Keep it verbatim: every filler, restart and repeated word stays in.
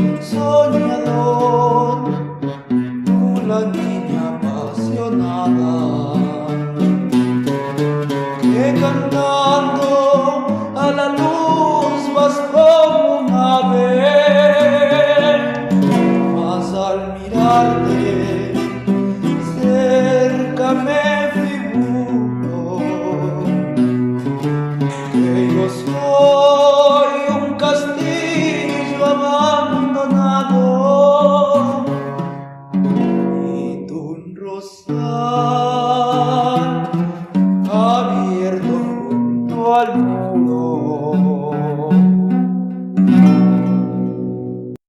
soñador, tú la niña apasionada, que cantando a la luz vas como un ave, mas al mirarte cerca me figuro que yo soy un castillo abandonado y tú un rosal abierto junto al muro.